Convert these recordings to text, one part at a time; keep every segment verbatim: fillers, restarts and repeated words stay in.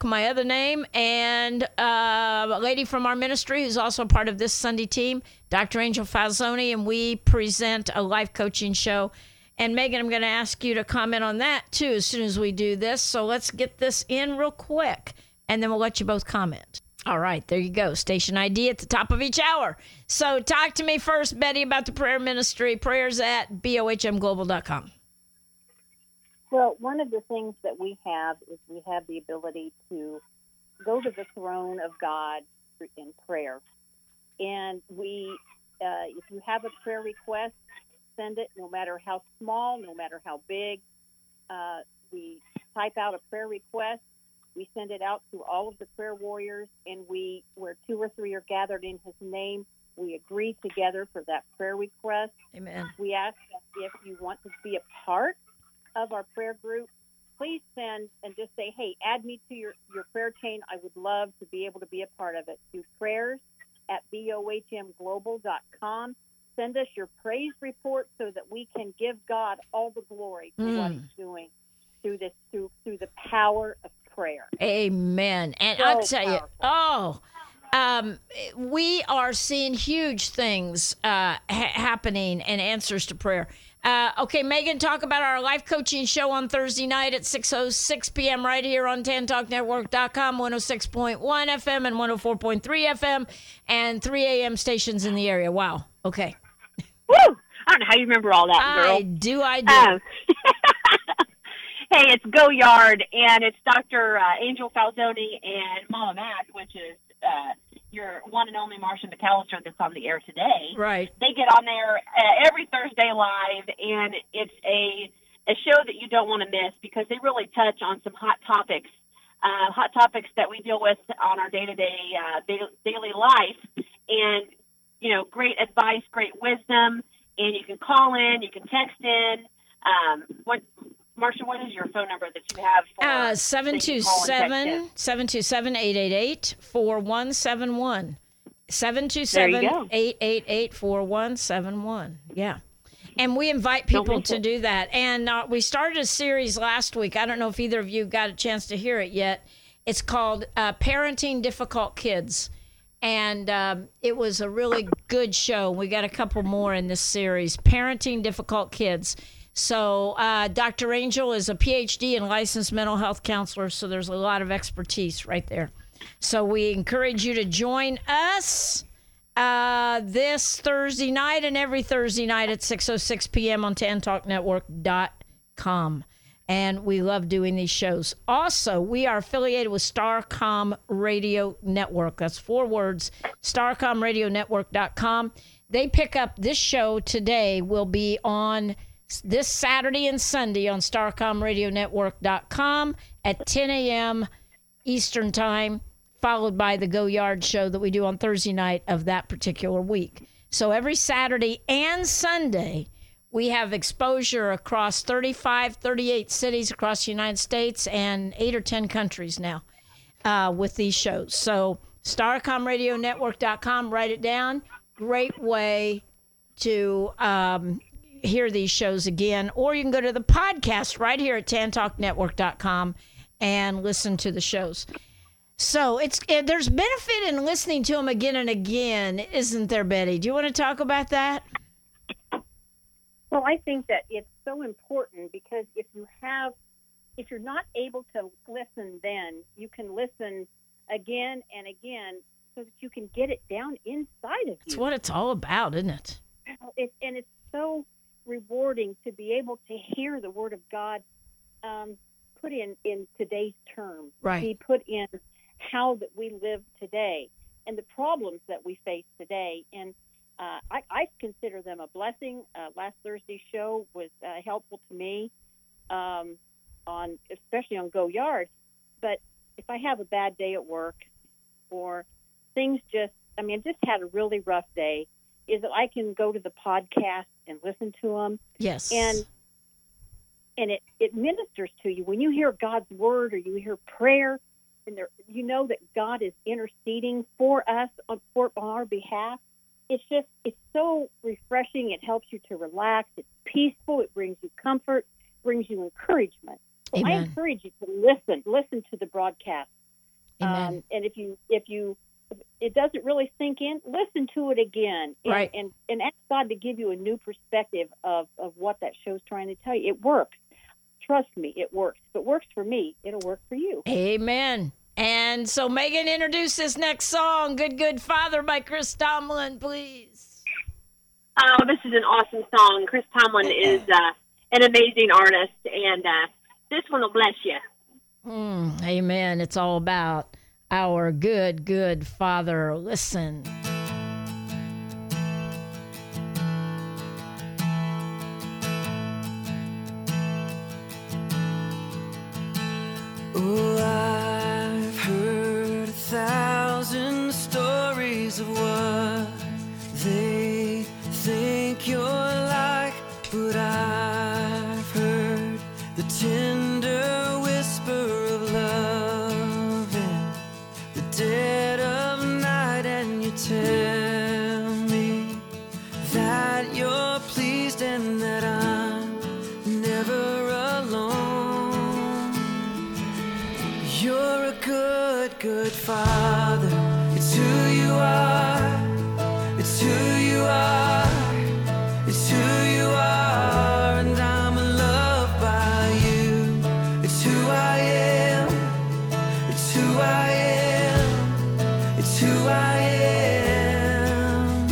my other name, and uh, a lady from our ministry who's also part of this Sunday team, Doctor Angel Falzoni, and we present a life coaching show. And Megan, I'm going to ask you to comment on that too as soon as we do this. So let's get this in real quick, and then we'll let you both comment. All right, there you go. Station I D at the top of each hour. So talk to me first, Betty, about the prayer ministry. Prayers at B O H M global dot com. Well, one of the things that we have is we have the ability to go to the throne of God in prayer. And we, uh, if you have a prayer request, send it, no matter how small, no matter how big. Uh, we type out a prayer request. We send it out to all of the prayer warriors, and we, where two or three are gathered in his name, we agree together for that prayer request. Amen. We ask that if you want to be a part of our prayer group, please send and just say, hey, add me to your, your prayer chain. I would love to be able to be a part of it. Do prayers at B O H M global dot com. Send us your praise report so that we can give God all the glory for mm. what he's doing through this, through, through the power of prayer. Amen. And so I'll tell powerful. you, oh, um, we are seeing huge things uh, ha- happening and answers to prayer. Uh, okay, Megan, talk about our life coaching show on Thursday night at six oh six p.m. right here on tan talk network dot com, one oh six point one F M and one oh four point three F M, and three a.m. stations in the area. Wow. Okay. Woo! I don't know how you remember all that, girl. I do, I do. Um, hey, it's Go Yard, and it's Doctor Uh, Angel Falzoni and Mama Mac, which is uh, your one and only Marcia McAllister that's on the air today. Right. They get on there uh, every Thursday live, and it's a, a show that you don't want to miss because they really touch on some hot topics, uh, hot topics that we deal with on our day-to-day uh, daily life, and you know, great advice, great wisdom, and you can call in, you can text in. Um, what, Marcia, what is your phone number that you have for uh, seven two seven, seven two seven, eight eight eight, four one seven one. seven two seven, eight eight eight, four one seven one. Yeah. And we invite people to do that. And uh, we started a series last week. I don't know if either of you got a chance to hear it yet. It's called uh, Parenting Difficult Kids. And um, it was a really good show. We got a couple more in this series, Parenting Difficult Kids. So uh, Doctor Angel is a P H D and licensed mental health counselor, so there's a lot of expertise right there. So we encourage you to join us uh, this Thursday night and every Thursday night at six oh six p.m. on tan talk network dot com. And we love doing these shows. Also, we are affiliated with Starcom Radio Network. That's four words, starcom radio network dot com. They pick up this show today, will be on this Saturday and Sunday on starcom radio network dot com at ten a.m. Eastern Time, followed by the Go Yard show that we do on Thursday night of that particular week. So every Saturday and Sunday, we have exposure across thirty-five, thirty-eight cities across the United States and eight or ten countries now uh, with these shows. So starcom radio network dot com, write it down. Great way to um, hear these shows again. Or you can go to the podcast right here at tan talk network dot com and listen to the shows. So it's it, there's benefit in listening to them again and again, isn't there, Betty? Do you want to talk about that? Well, I think that it's so important because if you have, if you're not able to listen then, you can listen again and again so that you can get it down inside of you. That's what it's all about, isn't it? It, and it's so rewarding to be able to hear the Word of God um, put in, in today's terms. Right. Be put in how that we live today and the problems that we face today. And Uh, I, I consider them a blessing. Uh, last Thursday's show was uh, helpful to me, um, on especially on Go Yard. But if I have a bad day at work or things just, I mean, just had a really rough day, is that I can go to the podcast and listen to them. Yes. And and it, it ministers to you. When you hear God's word or you hear prayer, and there, you know that God is interceding for us on, for, on our behalf. It's just, it's so refreshing. It helps you to relax. It's peaceful. It brings you comfort, brings you encouragement. So I encourage you to listen, listen to the broadcast. Amen. Um, and if you if you if it doesn't really sink in, listen to it again, and, right. and and ask God to give you a new perspective of of what that show's trying to tell you. It works. Trust me, it works. If it works for me, it'll work for you. Amen. And so, Megan, introduce this next song, "Good Good Father" by Chris Tomlin, please. Oh, this is an awesome song. Chris Tomlin is uh, an amazing artist, and uh, this one will bless you. Mm, amen. It's all about our good, good Father. Listen. Oh, I've heard a thousand stories of what they think you're like, but I've heard the tender whisper of love in the dead of night, and you tell me that you're pleased and that I'm never alone. You're a good, good Father. It's who you are. It's who you are. It's who you are, and I'm loved by you. It's who I am. It's who I am. It's who I am.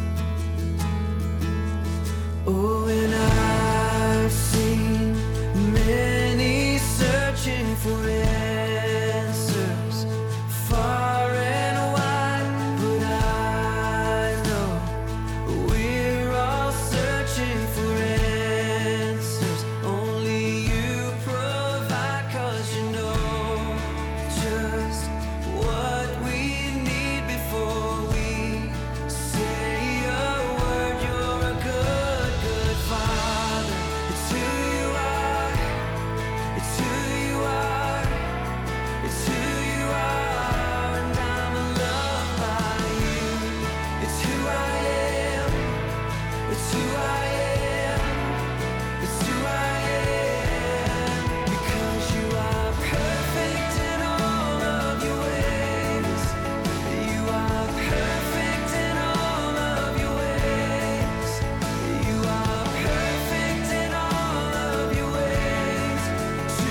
Oh, and I've seen many searching for answers far and wide, but I know we're all searching for answers. Only you provide, 'cause you know just what we need before we say a word. You're a good, good Father. It's who you are. It's who you are. It's who you are, and I'm loved by you. It's who I am. It's who I am. It's who I am. Because you are perfect in all of your ways. You are perfect in all of your ways. You are perfect in all of your ways to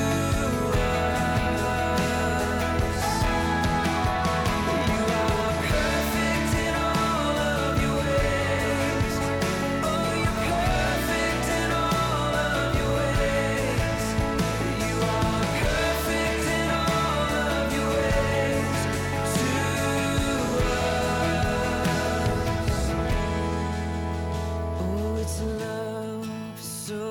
us. You are perfect in all of your ways. Oh, you're perfect in all of your ways. You are perfect in all of your ways to us. Oh, it's a love so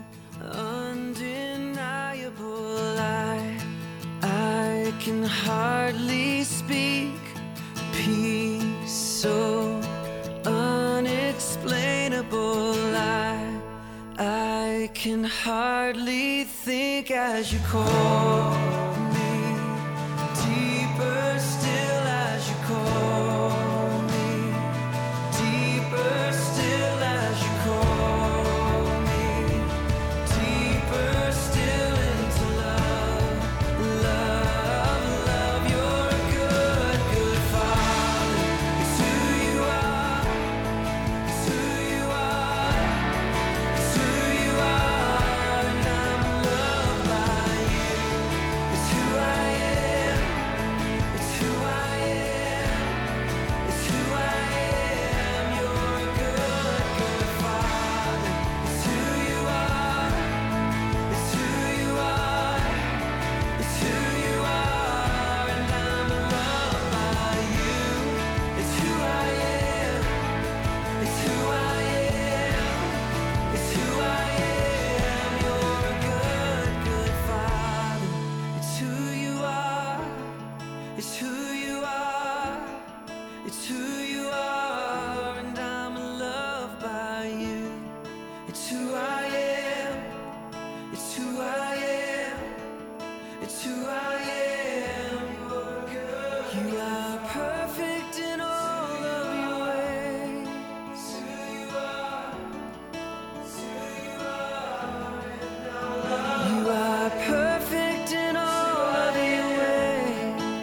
undeniable. I I can hardly speak. Peace so unexplainable. I I can hardly think as you call me. Deeper still as you call me. Deeper still as you call me. Deeper still into love. Love, love. You're a good, good Father. It's who you are. It's who you are. It's who you are, and I'm loved by you. It's who I am. It's who I am. It's who I am. You're a good, good Father. It's who you are. It's who you are. It's who you are, and I'm loved by you. It's who I am. It's who I am. It's who I am. You're a good, good Father. It's who you are. It's who you are. It's who you are, and I'm loved by you. It's who I am. It's who I am. It's who I am. You're good. You are perfect in all of your ways. It's who you are. It's who you are, and I'm loved. You are perfect in all of your ways.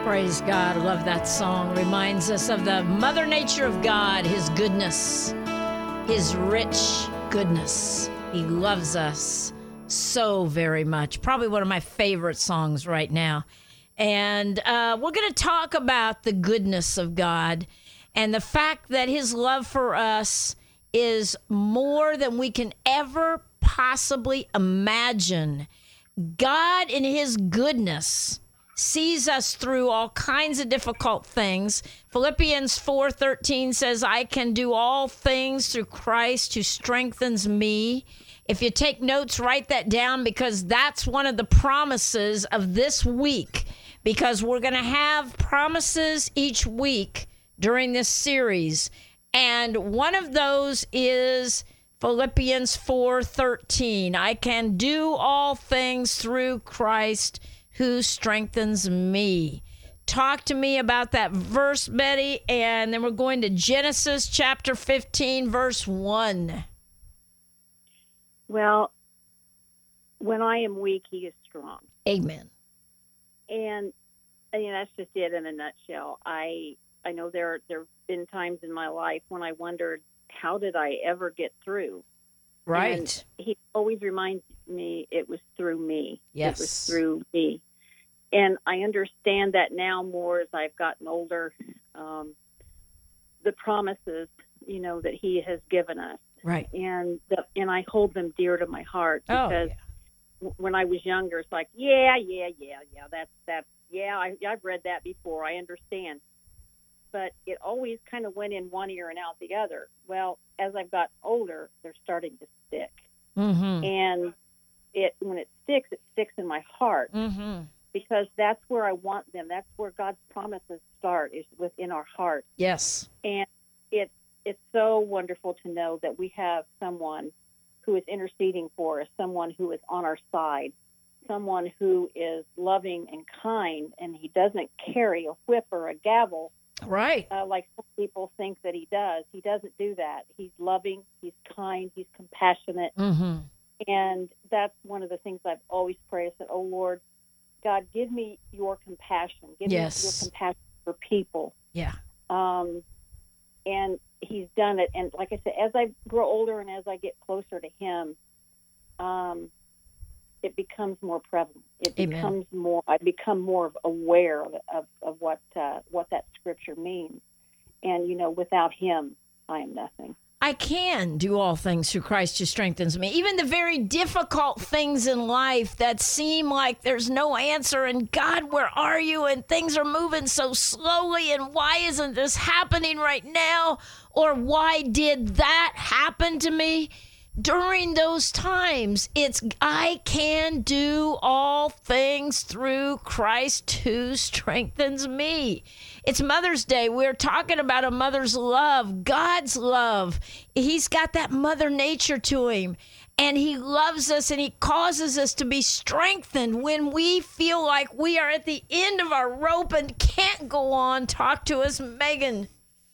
Praise God. I love that song. Reminds us of the mother nature of God, his goodness, his rich goodness. He loves us so very much. Probably one of my favorite songs right now. And uh, we're going to talk about the goodness of God and the fact that his love for us is more than we can ever possibly imagine. God, in his goodness, sees us through all kinds of difficult things. Philippians four thirteen says, I can do all things through Christ who strengthens me. If you take notes, write that down, because that's one of the promises of this week, because we're going to have promises each week during this series. And one of those is Philippians four thirteen. I can do all things through Christ who strengthens me. Talk to me about that verse, Betty, and then we're going to Genesis chapter fifteen, verse one. Well, when I am weak, he is strong. Amen. And, I mean, that's just it in a nutshell. I I know there there have been times in my life when I wondered, how did I ever get through? Right. And he always reminds me it was through me. Yes. It was through me. And I understand that now more as I've gotten older, um, the promises, you know, that he has given us. Right. And the, and I hold them dear to my heart, because oh, yeah. when I was younger, it's like, yeah, yeah, yeah, yeah, that's, that's, yeah, I, I've read that before. I understand. But it always kind of went in one ear and out the other. Well, as I've got older, they're starting to stick. Mm-hmm. And it when it sticks, it sticks in my heart, mm-hmm. because that's where I want them. That's where God's promises start, is within our heart. Yes. And it, it's so wonderful to know that we have someone who is interceding for us, someone who is on our side, someone who is loving and kind, and he doesn't carry a whip or a gavel. Right. Uh, like some people think that he does. He doesn't do that. He's loving, he's kind, he's compassionate. Mm-hmm. And that's one of the things I've always prayed. I said, oh, Lord, God, give me your compassion. Give yes. me your compassion for people. Yeah. Um, and he's done it. And like I said, as I grow older and as I get closer to him, um, it becomes more prevalent. It Amen. becomes more, I become more aware of, of, of what, uh, what that scripture means. And, you know, without him, I am nothing. I can do all things through Christ who strengthens me. Even the very difficult things in life that seem like there's no answer, and God, where are you? And things are moving so slowly, and why isn't this happening right now? Or why did that happen to me? During those times, it's I can do all things through Christ who strengthens me. It's Mother's Day. We're talking about a mother's love, God's love. He's got that mother nature to him, and he loves us, and he causes us to be strengthened when we feel like we are at the end of our rope and can't go on. Talk to us, Megan.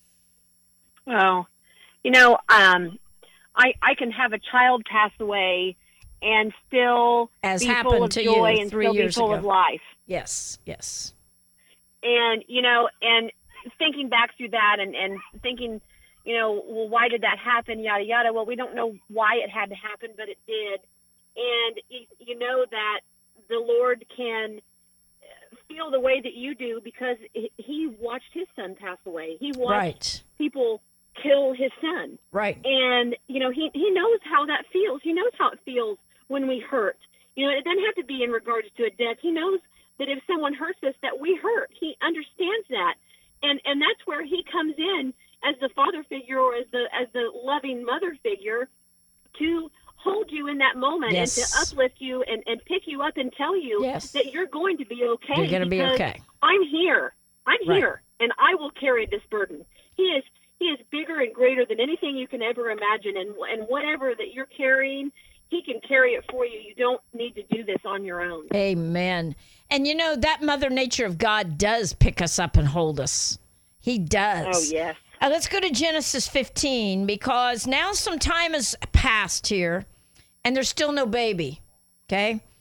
Oh, you know, um, I, I can have a child pass away and still As be happened full of to joy you and three still be years full ago. of life. Yes, yes. And, you know, and thinking back through that and, and thinking, you know, well, why did that happen, yada, yada. Well, we don't know why it had to happen, but it did. And you, you know that the Lord can feel the way that you do because he watched his son pass away. He watched right. people kill his son. Right. And, you know, he, he knows how that feels. He knows how it feels when we hurt. You know, it doesn't have to be in regards to a death. He knows that if someone hurts us, that we hurt. He understands that. And and that's where he comes in as the father figure or as the as the loving mother figure to hold you in that moment yes. and to uplift you and, and pick you up and tell you yes. that you're going to be okay. You're going to be okay. I'm here. I'm right. here, and I will carry this burden. He is he is bigger and greater than anything you can ever imagine, and and whatever that you're carrying, he can carry it for you. You don't need to do this on your own. Amen. And you know, that mother nature of God does pick us up and hold us. He does. Oh, yes. Uh, let's go to Genesis fifteen, because now some time has passed here and there's still no baby. Okay.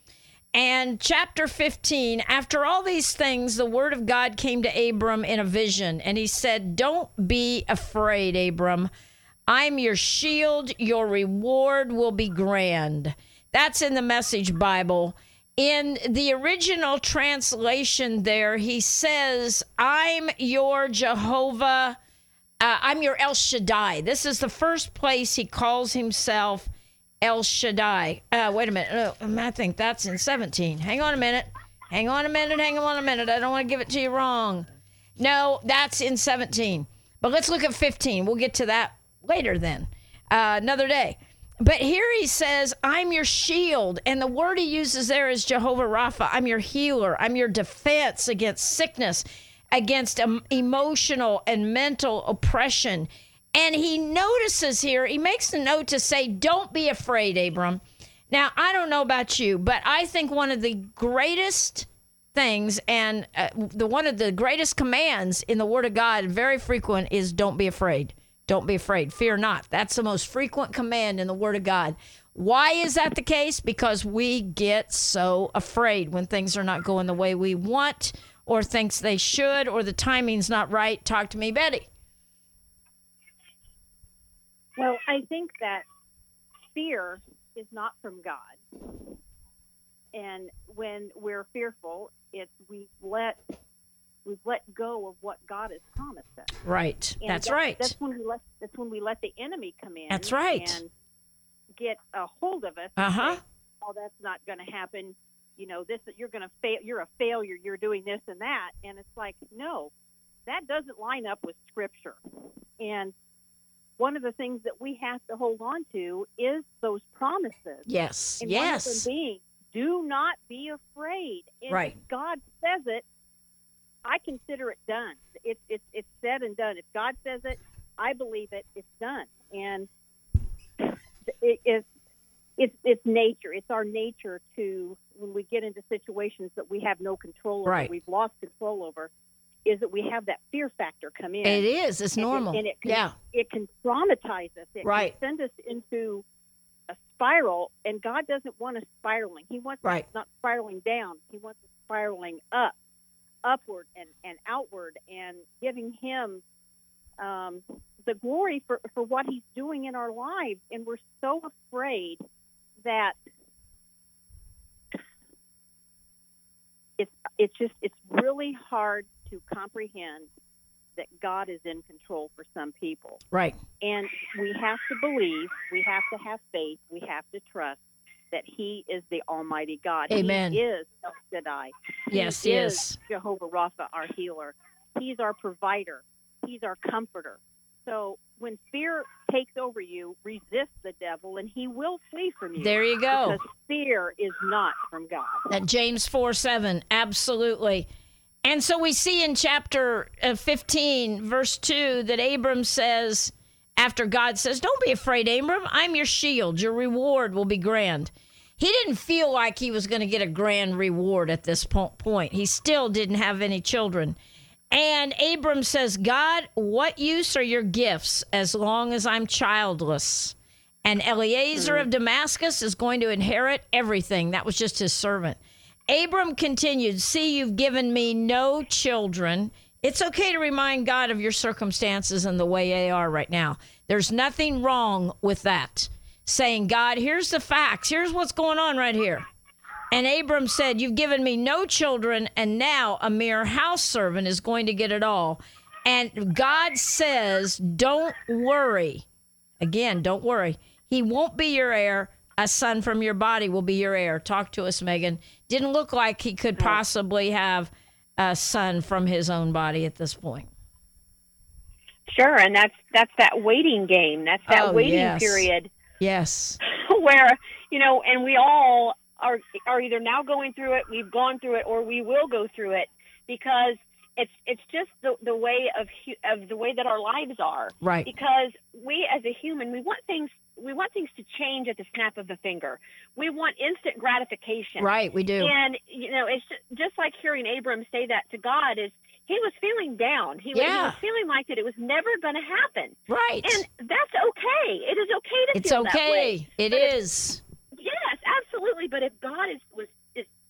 And chapter fifteen, after all these things, the word of God came to Abram in a vision, and he said, "Don't be afraid, Abram. I'm your shield. Your reward will be grand." That's in the Message Bible. In the original translation there, he says, "I'm your Jehovah. Uh, I'm your El Shaddai." This is the first place he calls himself El Shaddai. Uh, wait a minute. Oh, I think that's in seventeen. Hang on a minute. Hang on a minute. Hang on a minute. I don't want to give it to you wrong. No, that's in seventeen. But let's look at fifteen. We'll get to that later then, uh, another day. But here he says, "I'm your shield." And the word he uses there is Jehovah Rapha. I'm your healer. I'm your defense against sickness, against um, emotional and mental oppression. And he notices here, he makes a note to say, "Don't be afraid, Abram." Now, I don't know about you, but I think one of the greatest things and uh, the one of the greatest commands in the Word of God, very frequent, is don't be afraid. Don't be afraid. Fear not. That's the most frequent command in the Word of God. Why is that the case? Because we get so afraid when things are not going the way we want or thinks they should or the timing's not right. Talk to me, Betty. Well, I think that fear is not from God. And when we're fearful, it's we've let we've let go of what God has promised us. Right. And that's that, right. That's when we let that's when we let the enemy come in. That's right. And get a hold of us. Uh huh. Oh, that's not going to happen. You know, this you're going to fail. You're a failure. You're doing this and that. And it's like, no, that doesn't line up with Scripture. And one of the things that we have to hold on to is those promises. Yes. And yes. one of them being, do not be afraid. And right. If God says it, I consider it done. It's it's it's said and done. If God says it, I believe it. It's done. And it, it's it's it's nature. It's our nature to, when we get into situations that we have no control over, right. we've lost control over, is that we have that fear factor come in. It is. It's and normal. It, and it can, yeah. It can traumatize us. It right. can send us into a spiral, and God doesn't want us spiraling. He wants right. us not spiraling down. He wants us spiraling up, upward and, and outward, and giving Him um, the glory for, for what He's doing in our lives. And we're so afraid that it's it's just it's really hard to comprehend that God is in control for some people. Right. And we have to believe, we have to have faith, we have to trust that He is the Almighty God. Amen. He is El Shaddai. Yes, he He is. is. Jehovah Rapha, our healer. He's our provider. He's our comforter. So when fear takes over you, resist the devil, and he will flee from you. There you go. Because fear is not from God. That James four seven, absolutely. And so we see in chapter fifteen, verse two, that Abram says, after God says, "Don't be afraid, Abram. I'm your shield. Your reward will be grand." He didn't feel like he was going to get a grand reward at this point. He still didn't have any children. And Abram says, "God, what use are your gifts as long as I'm childless? And Eliezer mm. of Damascus is going to inherit everything." That was just his servant. Abram continued, "See, you've given me no children." It's okay to remind God of your circumstances and the way they are right now. There's nothing wrong with that. Saying, "God, here's the facts. Here's what's going on right here." And Abram said, "You've given me no children, and now a mere house servant is going to get it all." And God says, "Don't worry." Again, don't worry. He won't be your heir. A son from your body will be your heir. Talk to us, Megan. Didn't look like he could possibly have a son from his own body at this point. Sure, and that's that's that waiting game. That's that oh, waiting yes. period. Yes. Where, you know, and we all are are either now going through it, we've gone through it, or we will go through it, because it's it's just the the way of of the way that our lives are. Right. Because we as a human, we want things we want things to change at the snap of the finger. We want instant gratification. Right, we do. And you know, it's just, just like hearing Abram say that to God is he was feeling down. He, yeah. was, he was feeling like that it was never going to happen. Right. And that's okay. It is okay to it's feel okay. that way. It but is. If, yes, absolutely. But if God is was is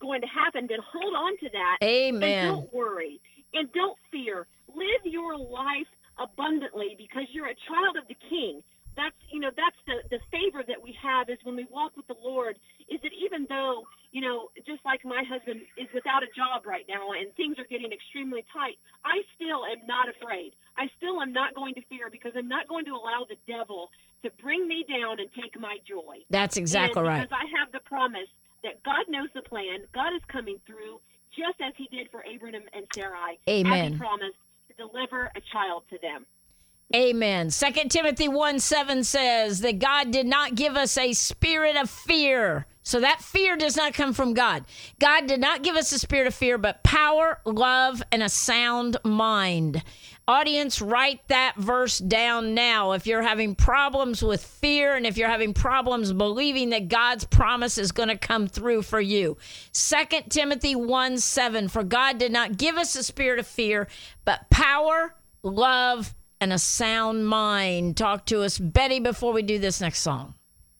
going to happen, then hold on to that. Amen. And don't worry. And don't fear. Live your life abundantly because you're a child of the King. That's, you know, that's the, the favor that we have is when we walk with the Lord, is that even though, you know, just like my husband is without a job right now and things are getting extremely tight, I still am not afraid. I still am not going to fear because I'm not going to allow the devil to bring me down and take my joy. That's exactly and right. Because I have the promise that God knows the plan. God is coming through just as he did for Abraham and Sarai. Amen. As he promised to deliver a child to them. Amen. Second Timothy one seven says that God did not give us a spirit of fear. So that fear does not come from God. God did not give us a spirit of fear, but power, love, and a sound mind. Audience, write that verse down now. If you're having problems with fear and if you're having problems believing that God's promise is going to come through for you. Second Timothy one seven, for God did not give us a spirit of fear, but power, love, and a sound mind. Talk to us, Betty, before we do this next song.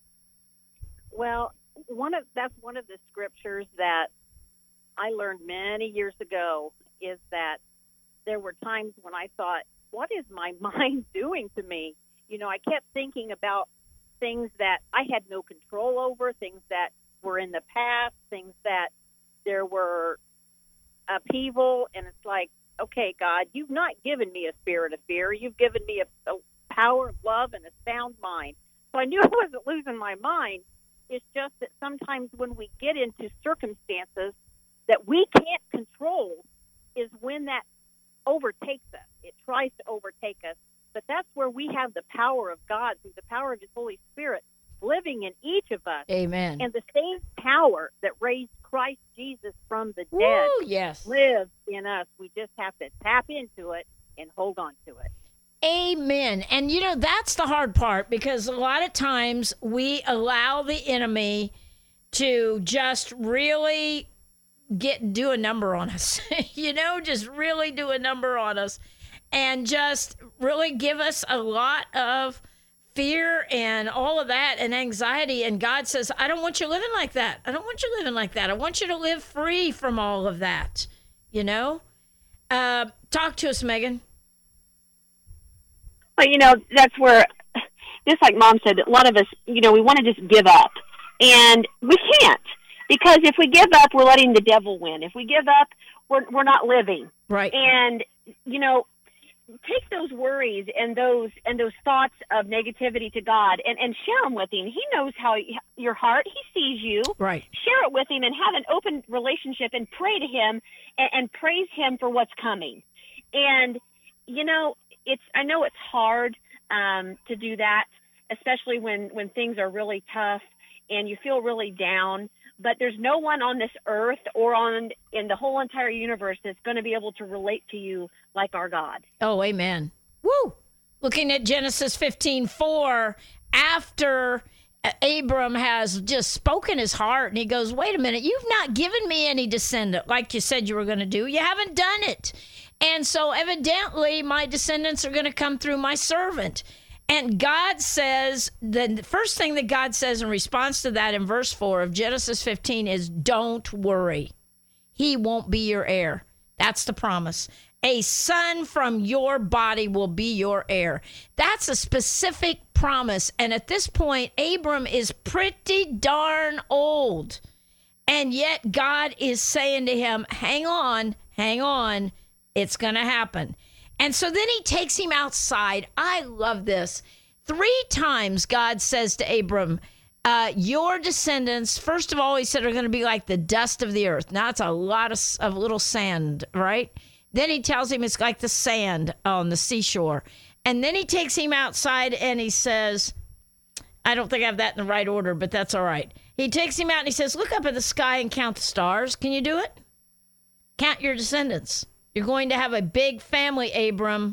Well, one of that's one of the scriptures that I learned many years ago is that there were times when I thought, what is my mind doing to me? You know, I kept thinking about things that I had no control over, things that were in the past, things that there were upheaval, and it's like, okay, God, you've not given me a spirit of fear. You've given me a, a power, love, and a sound mind. So I knew I wasn't losing my mind. It's just that sometimes when we get into circumstances that we can't control is when that overtakes us. It tries to overtake us. But that's where we have the power of God through the power of his Holy Spirit living in each of us. Amen. And the same power that raised Christ Jesus from the Woo, dead yes. lives in us. We just have to tap into it and hold on to it. Amen. And, you know, that's the hard part because a lot of times we allow the enemy to just really get do a number on us, you know, just really do a number on us and just really give us a lot of fear and all of that and anxiety. And God says, I don't want you living like that. I don't want you living like that. I want you to live free from all of that, you know? Uh, talk to us, Megan. Well, you know, that's where, just like Mom said, a lot of us, you know, we want to just give up. And we can't. Because if we give up, we're letting the devil win. If we give up, we're we're not living. Right. And, you know, take those worries and those and those thoughts of negativity to God and, and share them with him. He knows how your heart, he sees you. Right. Share it with him and have an open relationship and pray to him and, and praise him for what's coming. And, you know, it's I know it's hard um, to do that, especially when, when things are really tough and you feel really down. But there's no one on this earth or on in the whole entire universe that's going to be able to relate to you like our God. Oh, amen. Woo! Looking at Genesis fifteen four, after Abram has just spoken his heart, and he goes, wait a minute, you've not given me any descendant like you said you were going to do. You haven't done it. And so evidently my descendants are going to come through my servant. And God says, the first thing that God says in response to that in verse four of Genesis fifteen is, don't worry. He won't be your heir. That's the promise. A son from your body will be your heir. That's a specific promise. And at this point, Abram is pretty darn old. And yet God is saying to him, hang on, hang on. It's going to happen. And so then he takes him outside. I love this. Three times God says to Abram, uh, your descendants, first of all, he said, are going to be like the dust of the earth. Now, it's a lot of, of little sand, right? Then he tells him it's like the sand on the seashore. And then he takes him outside and he says, I don't think I have that in the right order, but that's all right. He takes him out and he says, look up at the sky and count the stars. Can you do it? Count your descendants. You're going to have a big family, Abram.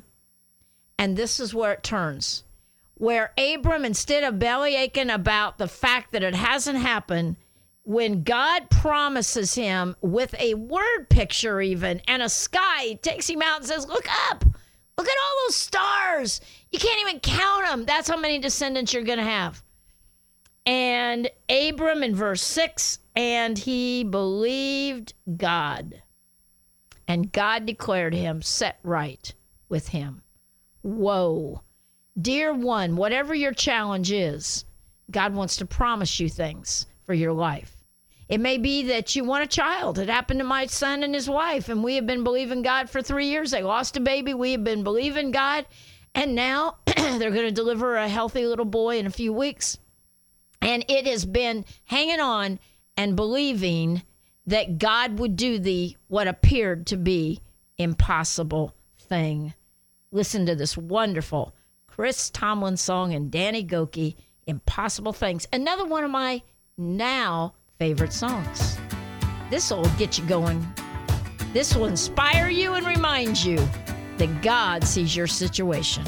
And this is where it turns. Where Abram, instead of bellyaching about the fact that it hasn't happened, when God promises him with a word picture even and a sky, he takes him out and says, look up. Look at all those stars. You can't even count them. That's how many descendants you're going to have. And Abram in verse six, and he believed God. And God declared him set right with him. Whoa. Dear one, whatever your challenge is, God wants to promise you things for your life. It may be that you want a child. It happened to my son and his wife, and we have been believing God for three years. They lost a baby. We have been believing God, and now they're going to deliver a healthy little boy in a few weeks. And it has been hanging on and believing that God would do the what appeared to be impossible thing. Listen to this wonderful Chris Tomlin song and Danny Gokey, Impossible Things. Another one of my now favorite songs. This will get you going. This will inspire you and remind you that God sees your situation.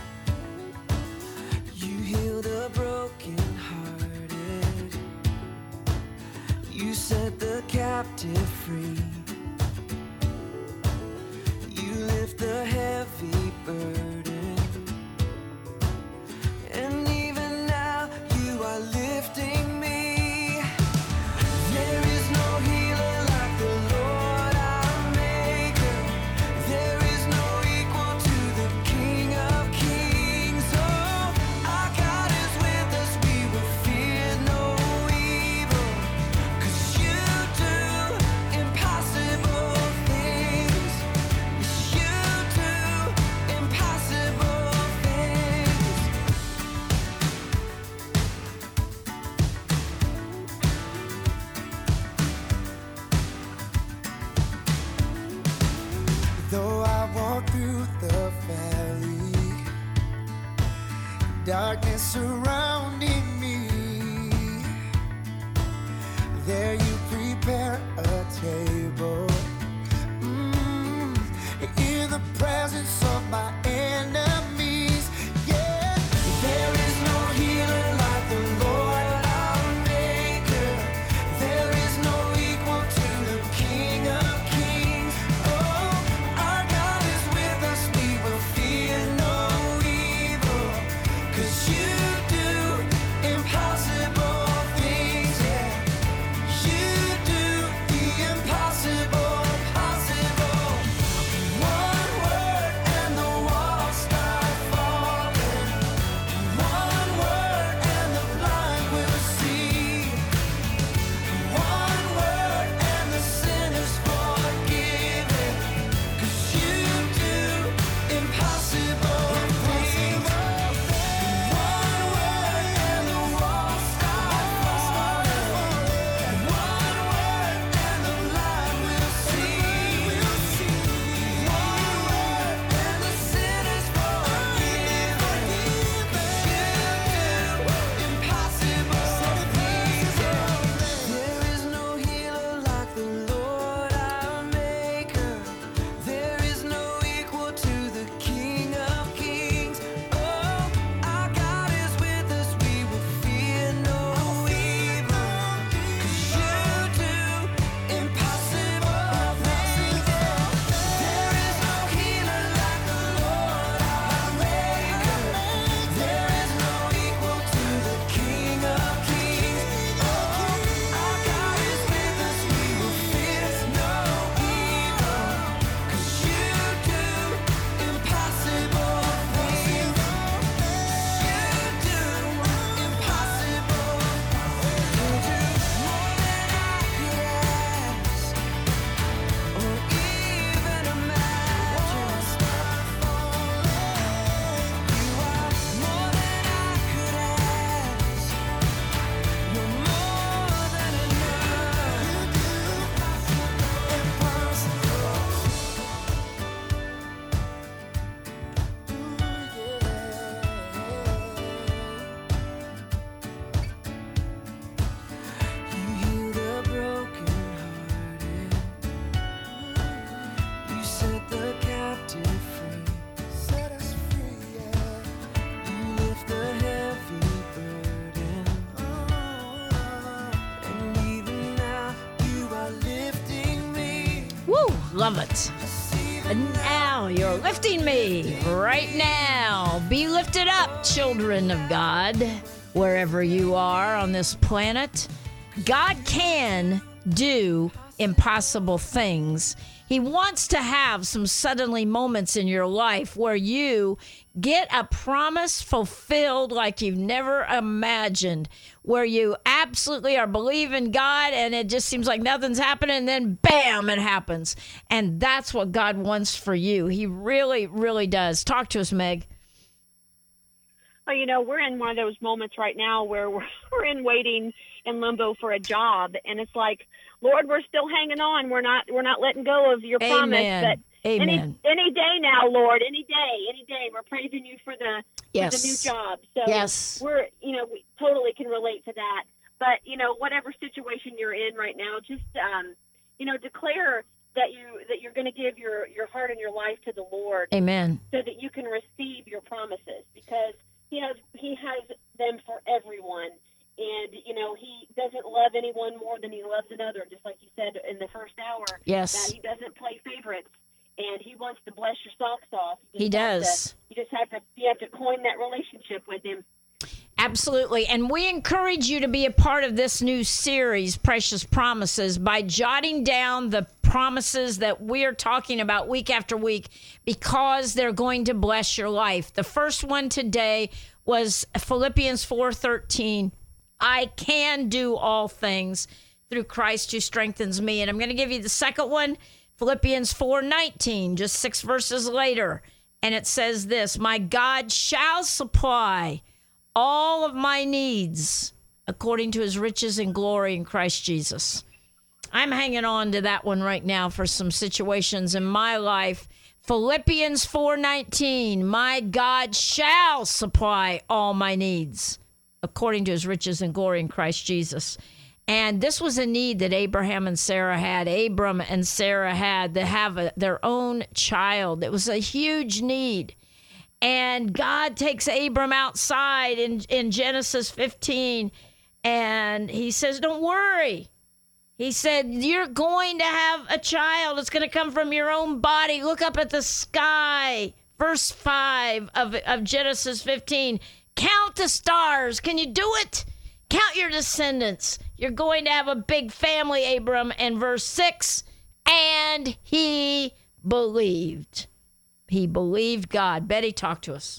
You heal the broken-hearted. You set the captive free. You lift the heavy burden. And even now you are lifting me. There is no healer like the Lord our Maker. There is no equal to the King of Kings. Oh, our God is with us, we will fear no evil. 'Cause you do impossible things. Yes, you do impossible things. Though I walk through the valley, darkness surrounding me, there you prepare a table mm, in the presence of my enemies. Yeah, there is no healer like the Lord our Maker. There is no equal to the King of Kings. Oh, our God is with us, we will fear no evil. 'Cause you do impossible things. Yeah, you do the impossible possible. One word and the walls start falling. One word and the blind will see. One word and the sinners forgiven. 'Cause you do impossible things. One word and the walls start falling. One word and the blind will see. One word and the sinners forgiven. 'Cause you do impossible things. There is no healer like the Lord our Maker. There is no equal to the King of Kings. Oh, our God is with us, we will fear no evil. 'Cause you do impossible things. There is no healer like the Lord our Maker. There is no equal to the King of Kings. Oh, our God is with us, we will fear no evil. 'Cause you do impossible things. You do impossible. You do more than I could ask or even imagine. You are more than I could ask. You're more than enough. Impossible. You heal the broken-hearted. You set the captive free. Set us free, yeah. You lift the heavy burden. And even now you are lifting me. Woo, love it. And now you're lifting me right now. Be lifted up, children of God, wherever you are on this planet. God can do impossible things. He wants to have some suddenly moments in your life where you get a promise fulfilled like you've never imagined, where you absolutely are believing God and it just seems like nothing's happening, and then bam, it happens. And that's what God wants for you. He really, really does. Talk to us, Meg. Well, you know, we're in one of those moments right now where we're, we're in waiting in limbo for a job, and it's like, Lord, we're still hanging on. We're not we're not letting go of your Amen. promise. But Amen. Any, any day now, Lord, any day, any day, we're praising you for the, yes. for the new job. So yes. we're, you know, we totally can relate to that. But, you know, whatever situation you're in right now, just, um, you know, declare that you that you're going to give your, your heart and your life to the Lord. Amen. So that you can receive your promises, because he has he has them for everyone. And, you know, he doesn't love anyone more than he loves another, just like you said in the first hour. Yes. That he doesn't play favorites, and he wants to bless your socks off. You he does. To, you just have to you have to coin that relationship with him. Absolutely. And we encourage you to be a part of this new series, Precious Promises, by jotting down the promises that we are talking about week after week, because they're going to bless your life. The first one today was Philippians four thirteen. I can do all things through Christ who strengthens me. And I'm going to give you the second one, Philippians four nineteen, just six verses later. And it says this, my God shall supply all of my needs according to his riches and glory in Christ Jesus. I'm hanging on to that one right now for some situations in my life. Philippians four nineteen, my God shall supply all my needs according to his riches and glory in Christ Jesus. And this was a need that Abraham and Sarah had. Abram and Sarah had to have a, their own child. It was a huge need. And God takes Abram outside in, in Genesis fifteen, and he says, don't worry. He said, you're going to have a child. It's going to come from your own body. Look up at the sky. Verse five of, of Genesis fifteen. Count the stars. Can you do it? Count your descendants. You're going to have a big family, Abram. And verse six, and he believed. He believed God. Betty, talk to us.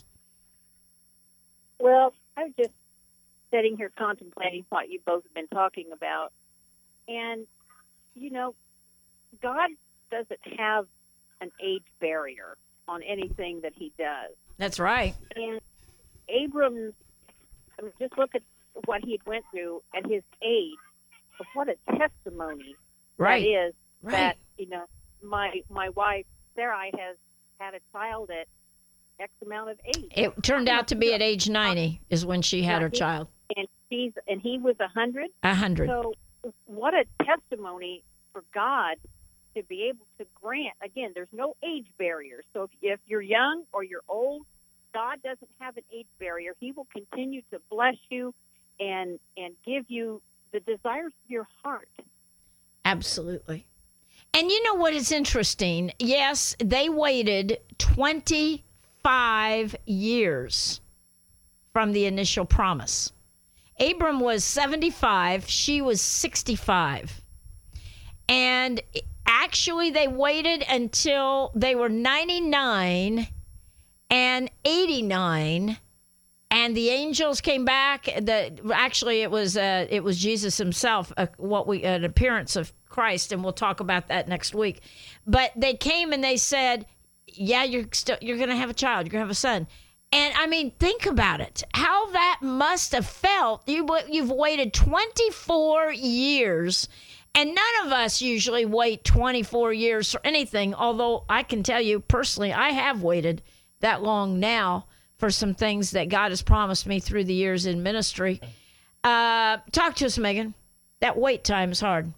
Well, I was just sitting here contemplating what you both have been talking about. And, you know, God doesn't have an age barrier on anything that he does. That's right. And Abram, I mean, just look at what he went through at his age. What a testimony right. that is right. that, you know, my my wife, Sarai, has had a child at X amount of age. It turned out to be at age ninety is when she had her child. And she's and he was a hundred. A hundred. So what a testimony for God to be able to grant. Again, there's no age barrier. So if, if you're young or you're old, God doesn't have an age barrier. He will continue to bless you and and give you the desires of your heart. Absolutely. And you know what is interesting? Yes, they waited twenty-five years from the initial promise. Abram was seventy-five. She was sixty-five. And actually, they waited until they were ninety-nine and eighty-nine. And the angels came back. The actually, it was uh, it was Jesus himself, uh, what we an appearance of Christ, and we'll talk about that next week. But they came and they said, "Yeah, you're still you're going to have a child. You're going to have a son." And I mean, think about it. How that must have felt. You you've waited twenty-four years, and none of us usually wait twenty-four years for anything. Although I can tell you personally, I have waited that long now for some things that God has promised me through the years in ministry. Uh, talk to us, Megan. That wait time is hard.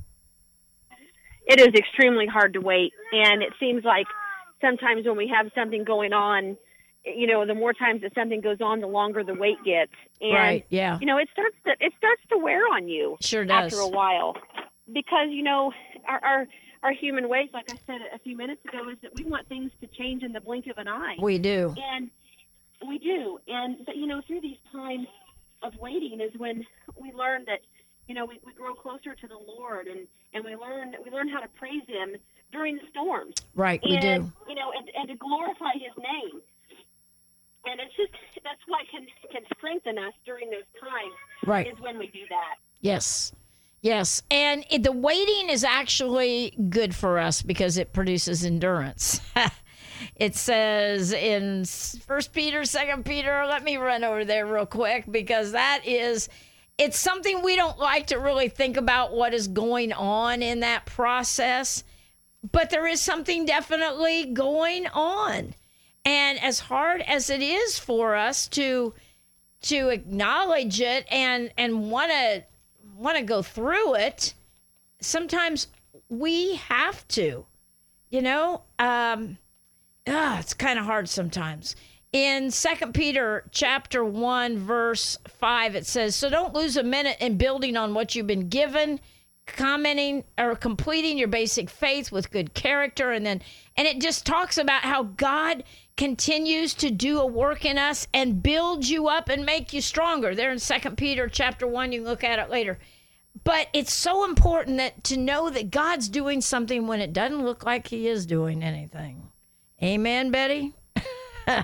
It is extremely hard to wait. And it seems like sometimes when we have something going on, you know, the more times that something goes on, the longer the wait gets. And, right, yeah. you know, it starts to, it starts to wear on you sure does. after a while. Because, you know, our, our our human ways, like I said a few minutes ago, is that we want things to change in the blink of an eye. We do. And we do. And, but, you know, through these times of waiting is when we learn that, you know, we, we grow closer to the Lord, and, and we learn we learn how to praise Him during the storms. Right, we and, do. You know, and, and to glorify His name. And it's just, that's what can, can strengthen us during those times, right. is when we do that. Yes. Yes. And it, the waiting is actually good for us because it produces endurance. It says in First Peter, Second Peter, let me run over there real quick because that is, it's something we don't like to really think about what is going on in that process, but there is something definitely going on. And as hard as it is for us to to acknowledge it and and want to want to go through it, sometimes we have to, you know, um, ah, it's kind of hard sometimes. In Second Peter chapter one, verse five, it says, so don't lose a minute in building on what you've been given, commenting or completing your basic faith with good character. And then, and it just talks about how God continues to do a work in us and build you up and make you stronger. There in Second Peter chapter one, you can look at it later. But it's so important that to know that God's doing something when it doesn't look like He is doing anything. Amen, Betty? oh,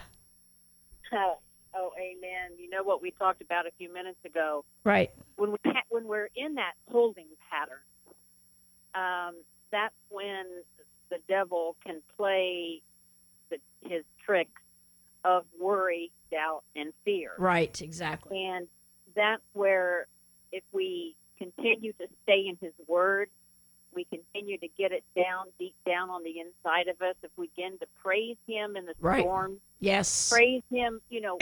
amen. You know what we talked about a few minutes ago? Right. When we ha- when we're in that holding pattern, um, that's when the devil can play the, his tricks of worry, doubt, and fear. Right, exactly. And that's where if we continue to stay in His Word, we continue to get it down, deep down on the inside of us. If we begin to praise Him in the right. storms, yes, praise Him. You know,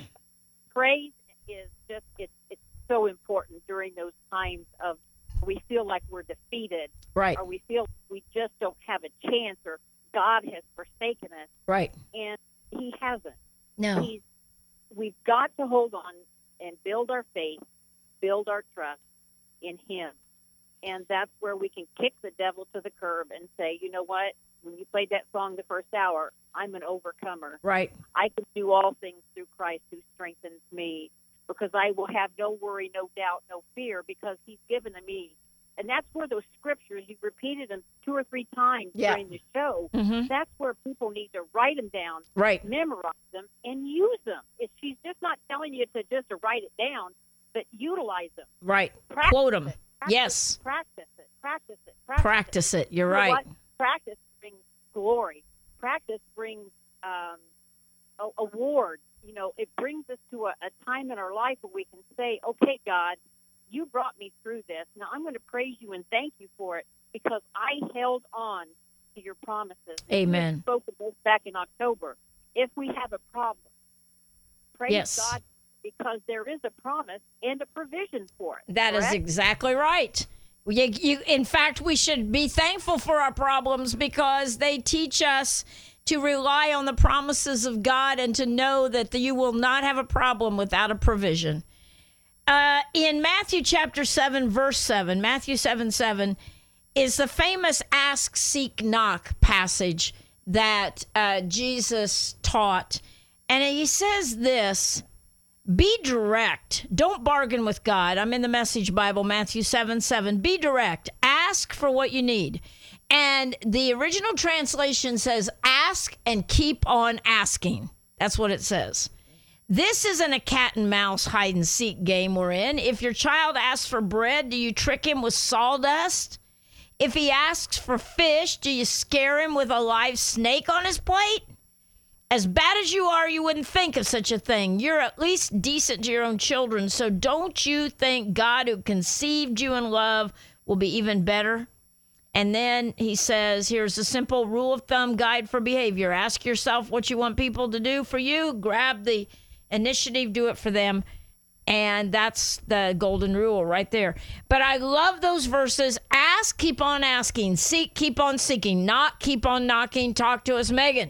praise is just it's it's so important during those times of we feel like we're defeated, right? Or we feel we just don't have a chance, or God has forsaken us, right? And He hasn't. No, He's. We've got to hold on and build our faith, build our trust in Him. And that's where we can kick the devil to the curb and say, you know what? When you played that song the first hour, I'm an overcomer. Right. I can do all things through Christ who strengthens me, because I will have no worry, no doubt, no fear, because He's given to me. And that's where those scriptures, you've repeated them two or three times yeah. during the show, mm-hmm. that's where people need to write them down, right. memorize them, and use them. If she's just not telling you to just to write it down, but utilize them. Right. Practice Quote them. It. Practice, yes. Practice it. Practice it. Practice, practice it. it. You're you know right. What? Practice brings glory. Practice brings um, a- awards. You know, it brings us to a, a time in our life where we can say, okay, God, you brought me through this. Now I'm going to praise you and thank you for it because I held on to your promises. Amen. We spoke of this back in October. If we have a problem, praise yes. God, because there is a promise and a provision for it. That correct? is exactly right. You, you, in fact, we should be thankful for our problems because they teach us to rely on the promises of God and to know that the, you will not have a problem without a provision. Uh, in Matthew chapter seven, verse seven, Matthew seven, seven, is the famous ask, seek, knock passage that uh, Jesus taught. And he says this, be direct. Don't bargain with God. I'm in the Message Bible, Matthew seven, seven. Be direct. Ask for what you need. And the original translation says, ask and keep on asking. That's what it says. This isn't a cat and mouse hide and seek game we're in. If your child asks for bread, do you trick him with sawdust? If he asks for fish, do you scare him with a live snake on his plate? As bad as you are, you wouldn't think of such a thing. You're at least decent to your own children, so don't you think God who conceived you in love will be even better? And then he says, here's a simple rule of thumb guide for behavior. Ask yourself what you want people to do for you. Grab the initiative, do it for them. And that's the golden rule right there. But I love those verses. Ask, keep on asking. Seek, keep on seeking. Knock, keep on knocking. Talk to us, Megan.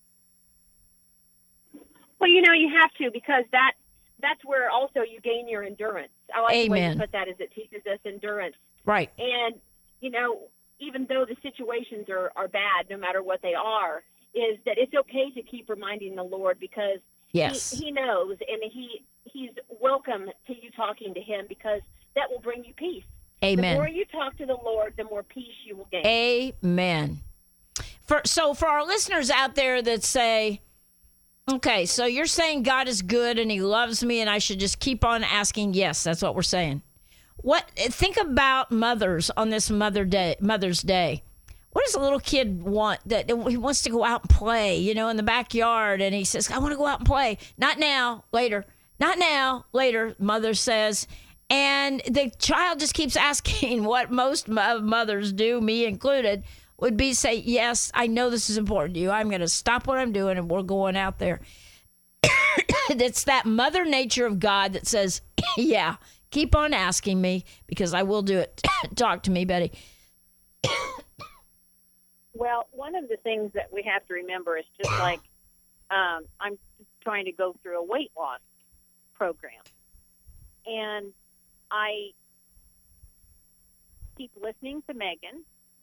Well, you know, you have to, because that that's where also you gain your endurance. I like Amen. the way you put that, is it teaches us endurance. Right. And, you know, even though the situations are, are bad, no matter what they are, is that it's okay to keep reminding the Lord, because yes. he, he knows, and he he's welcome to you talking to him, because that will bring you peace. Amen. The more you talk to the Lord, the more peace you will gain. Amen. For, so for our listeners out there that say, okay, so you're saying God is good and he loves me and I should just keep on asking. Yes, that's what we're saying. What think about mothers on this Mother Day, Mother's Day. What does a little kid want? That he wants to go out and play, you know, in the backyard, and he says, "I want to go out and play." Not now, later. Not now, later. Mother says, and the child just keeps asking. What most mothers do, me included, would be say, "Yes, I know this is important to you. I'm going to stop what I'm doing, and we're going out there." It's that Mother Nature of God that says, "Yeah, keep on asking me because I will do it." Talk to me, Betty. Well, one of the things that we have to remember is just like um, I'm trying to go through a weight loss program, and I keep listening to Megan,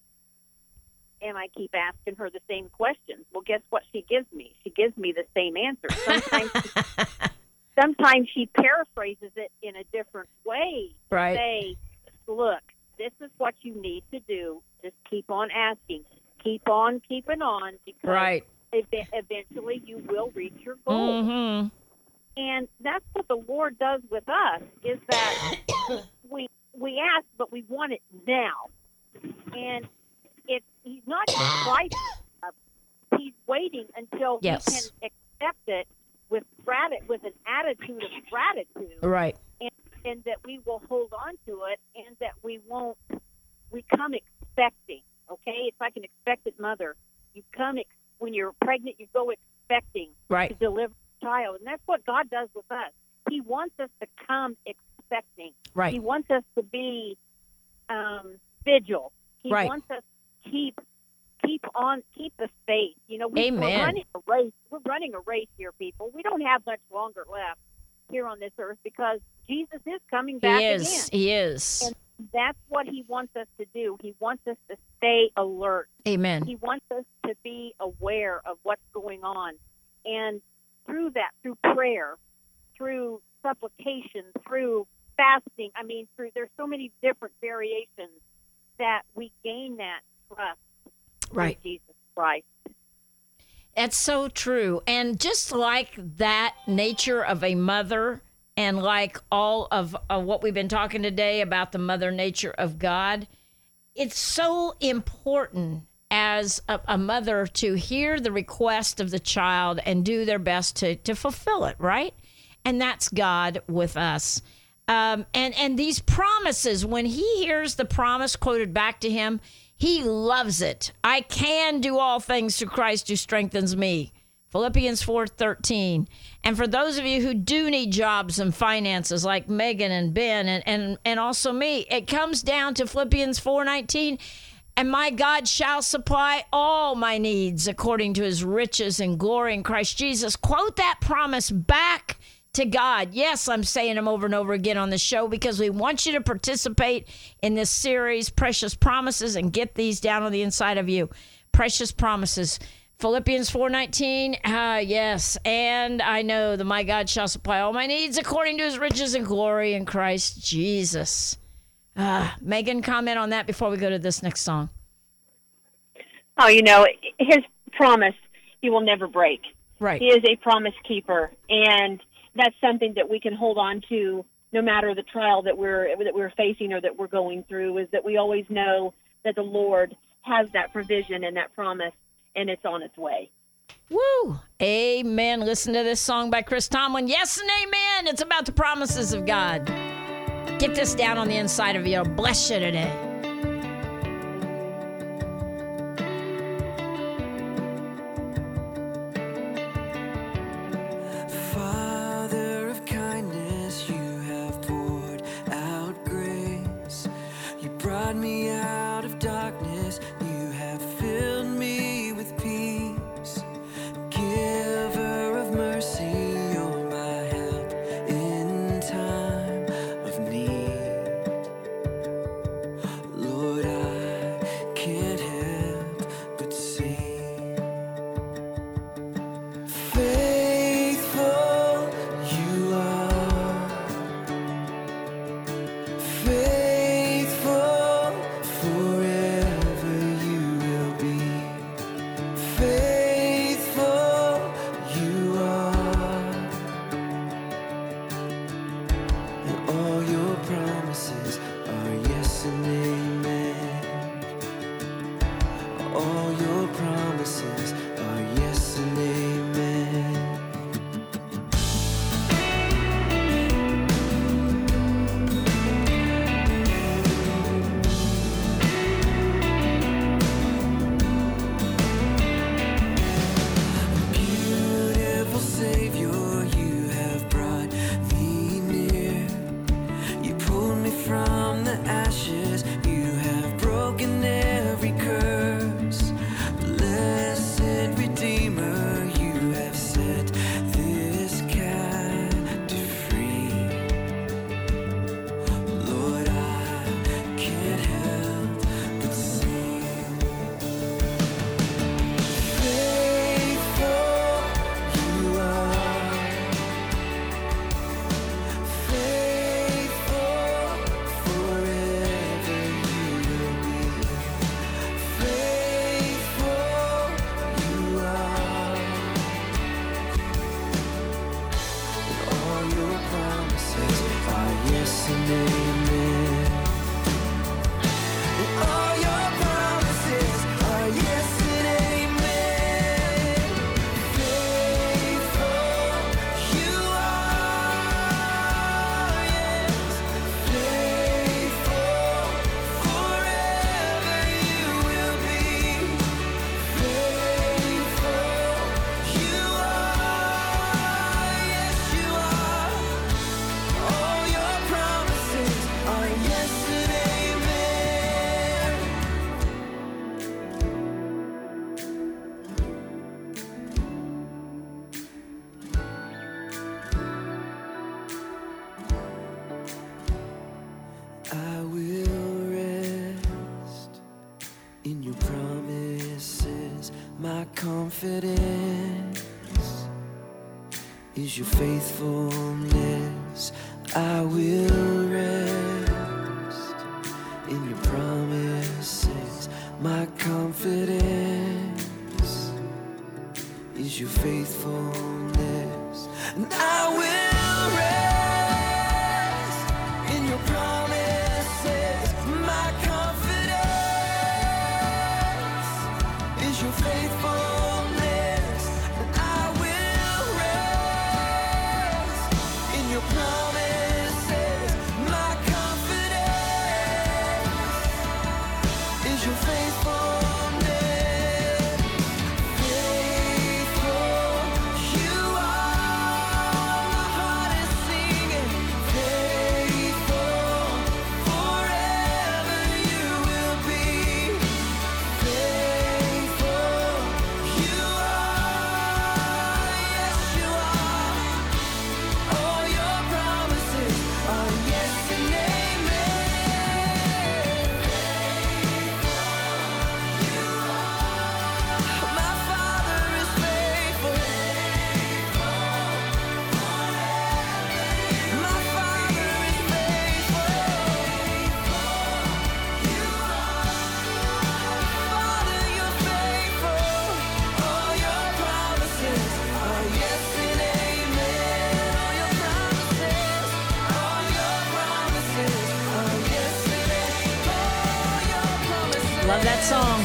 and I keep asking her the same questions. Well, guess what she gives me? She gives me the same answer. Sometimes, she, sometimes she paraphrases it in a different way. Right. Say, look, this is what you need to do. Just keep on asking. Keep on keeping on because right. ev- eventually you will reach your goal. Mm-hmm. And that's what the Lord does with us, is that we we ask, but we want it now. And it, he's not just pricing us. He's waiting until yes. we can accept it with grat- with an attitude of gratitude. Right. And, and that we will hold on to it and that we won't, we come expecting. Okay, it's like an expectant mother. You come ex- when you're pregnant, you go expecting right. to deliver a child, and that's what God does with us. He wants us to come expecting. Right. He wants us to be um, vigil. He right. wants us to keep keep on keep the faith. You know, we, Amen. we're running a race. We're running a race here, people. We don't have much longer left here on this earth because Jesus is coming back he is. again. He is. And that's what he wants us to do. He wants us to stay alert. Amen. He wants us to be aware of what's going on. And through that, through prayer, through supplication, through fasting, I mean, through there's so many different variations that we gain that trust right. in Jesus Christ. That's so true. And just like that nature of a mother, and like all of uh, what we've been talking today about the Mother Nature of God, it's so important as a, a mother to hear the request of the child and do their best to, to fulfill it, right? And that's God with us. Um, and, and these promises, when he hears the promise quoted back to him, he loves it. I can do all things through Christ who strengthens me. Philippians four thirteen. And for those of you who do need jobs and finances like Megan and Ben and, and, and also me, it comes down to Philippians four nineteen. And my God shall supply all my needs according to his riches and glory in Christ Jesus. Quote that promise back to God. Yes, I'm saying them over and over again on the show because we want you to participate in this series, Precious Promises, and get these down on the inside of you. Precious Promises. Philippians four nineteen, ah, yes, and I know that my God shall supply all my needs according to his riches and glory in Christ Jesus. Ah, Megan, comment on that before we go to this next song. Oh, you know, his promise, he will never break. Right. He is a promise keeper, and that's something that we can hold on to no matter the trial that we're that we're facing or that we're going through, is that we always know that the Lord has that provision and that promise, and it's on its way. Woo! Amen. Listen to this song by Chris Tomlin. Yes and amen. It's about the promises of God. Get this down on the inside of you. I'll bless you today. Father of kindness, you have poured out grace. You brought me out of darkness. You have filled me with peace. Giver of mercy, you're my help in time of need. yes and amen. And all your promises are yes and amen. Faithful you are, yes. Faithful forever you will be. Faithful you are, yes you are. All your promises are yes and amen. I will rest in your promises. My confidence is your faithfulness. I will rest in your promises. My confidence is your faithfulness. And I will rest in your promises. My confidence is your faithfulness. And I will rest in your promises. My confidence is your faithfulness. Faithful you are. My heart is singing. Faithful forever you will be. Faithful you are, yes you are. All your promises are yes and amen. My Father is faithful. My Father is faithful. Father, you're faithful. All your promises are yes and amen. All your promises, all your promises are yes and amen. All your promises. Love that song.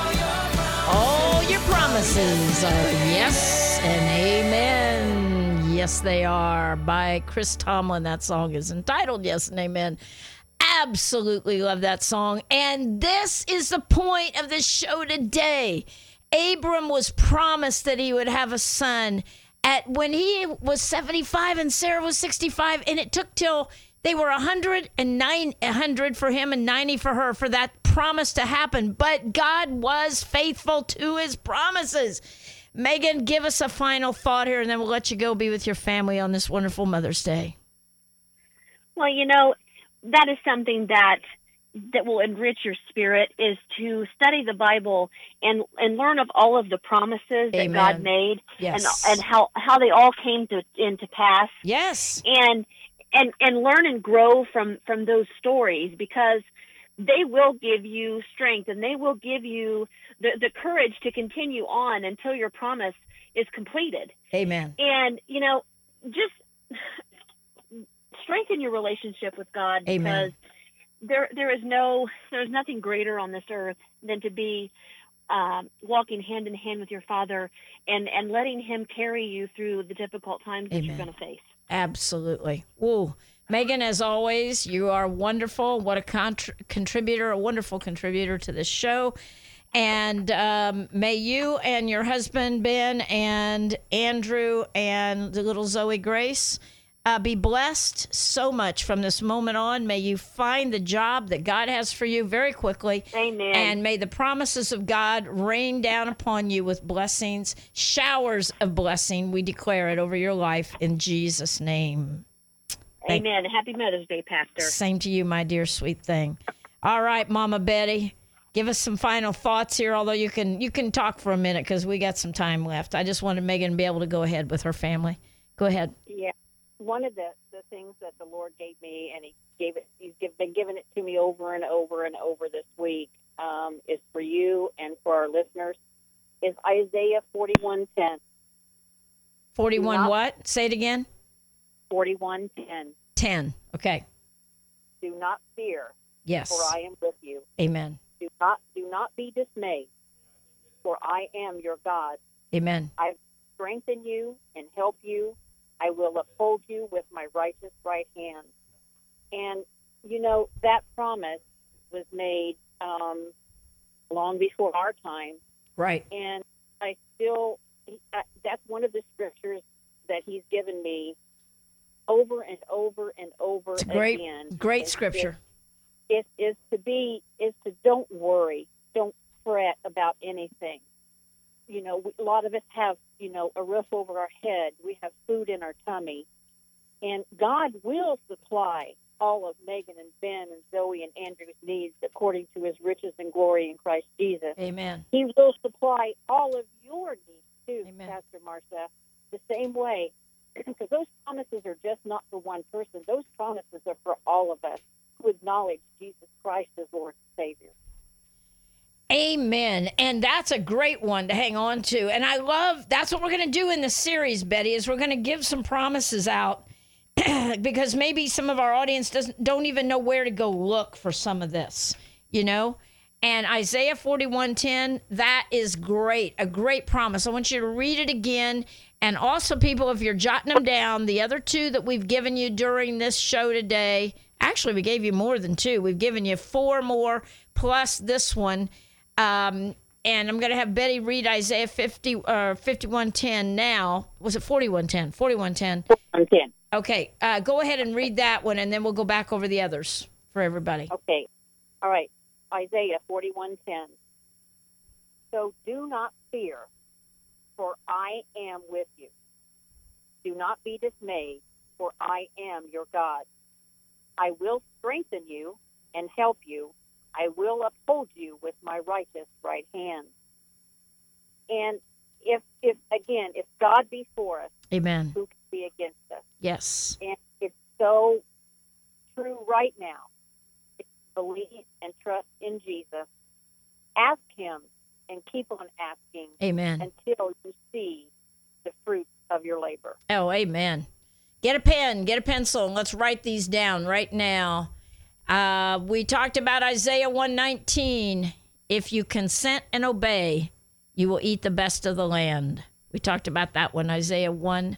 All your promises are yes and amen. Yes, they are. By Chris Tomlin. That song is entitled Yes and Amen. Absolutely love that song. And this is the point of this show today. Abram was promised that he would have a son at when he was seventy-five and Sarah was sixty-five, and it took till they were one hundred and nine one hundred for him and ninety for her for that promise to happen. But God was faithful to his promises. Megan, give us a final thought here, and then we'll let you go be with your family on this wonderful Mother's Day. Well, you know, that is something that that will enrich your spirit, is to study the Bible and and learn of all of the promises that Amen. God made, Yes. and and how how they all came to into pass. Yes. and and and learn and grow from from those stories, because they will give you strength and they will give you the, the courage to continue on until your promise is completed. Amen. And, you know, just strengthen your relationship with God. Amen. Because there there is no, there's nothing greater on this earth than to be um, walking hand in hand with your Father and, and letting him carry you through the difficult times that Amen. you're going to face. Absolutely. Ooh. Megan, as always, you are wonderful. What a contr- contributor, a wonderful contributor to this show. And um, may you and your husband, Ben, and Andrew, and the little Zoe Grace uh, be blessed so much from this moment on. May you find the job that God has for you very quickly. Amen. And may the promises of God rain down upon you with blessings, showers of blessing. We declare it over your life in Jesus' name. Thank- Amen. Happy Mother's Day, Pastor. Same to you, my dear sweet thing. All right, Mama Betty, give us some final thoughts here, although you can you can talk for a minute because we got some time left. I just wanted Megan to be able to go ahead with her family. Go ahead. Yeah. One of the, the things that the Lord gave me, and he gave it, he's give, been giving it to me over and over and over this week, um, is for you and for our listeners, is Isaiah forty-one ten. forty-one Not- what? Say it again. forty-one ten. ten. Okay. Do not fear, Yes. for I am with you. Amen. Do not do not be dismayed, for I am your God. Amen. I strengthen you and help you. I will uphold you with my righteous right hand. And, you know, that promise was made um, long before our time. Right. And I still, that's one of the scriptures that he's given me over and over and over it's a great, again. Great is, scripture. Is, is to be, is to don't worry, don't fret about anything. You know, we, a lot of us have, you know, a roof over our head. We have food in our tummy. And God will supply all of Megan and Ben and Zoe and Andrew's needs according to his riches and glory in Christ Jesus. Amen. He will supply all of your needs too, Amen. Pastor Marcia, the same way. Because those promises are just not for one person. Those promises are for all of us who acknowledge Jesus Christ as Lord and Savior. Amen. And that's a great one to hang on to. And I love, that's what we're going to do in this series, Betty, is we're going to give some promises out because maybe some of our audience doesn't don't even know where to go look for some of this, you know? And Isaiah forty-one ten, that is great, a great promise. I want you to read it again. And also, people, if you're jotting them down, the other two that we've given you during this show today, actually, we gave you more than two. We've given you four more plus this one. Um, and I'm going to have Betty read Isaiah fifty, uh, fifty-one ten now. Was it forty-one ten? forty-one ten. forty-one ten. Okay. Uh, go ahead and read that one, and then we'll go back over the others for everybody. Okay. All right. Isaiah forty-one ten. So do not fear, for I am with you. Do not be dismayed, for I am your God. I will strengthen you and help you. I will uphold you with my righteous right hand. And if, if again, if God be for us, Amen. Who can be against us? Yes. And it's so true right now. Believe and trust in Jesus. Ask him and keep on asking Amen. until you see the fruit of your labor. Oh, amen. Get a pen, get a pencil, and let's write these down right now. Uh, we talked about Isaiah one nineteen. If you consent and obey, you will eat the best of the land. We talked about that one, Isaiah one